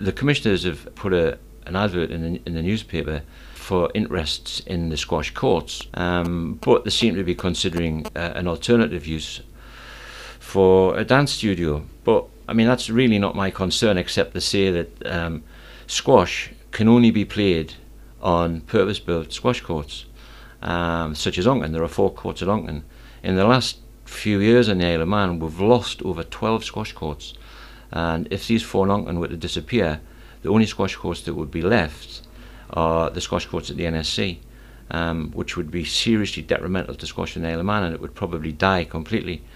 The commissioners have put an advert in the newspaper for interests in the squash courts, but they seem to be considering an alternative use for a dance studio. But I mean, that's really not my concern, except to say that squash can only be played on purpose-built squash courts, such as Onchan. There are 4 courts at Onchan. In the last few years in the Isle of Man, we've lost over 12 squash courts, and if these 4 in Onchan were to disappear, the only squash courts that would be left are the squash courts at the NSC, which would be seriously detrimental to squash in the Isle of Man, and it would probably die completely.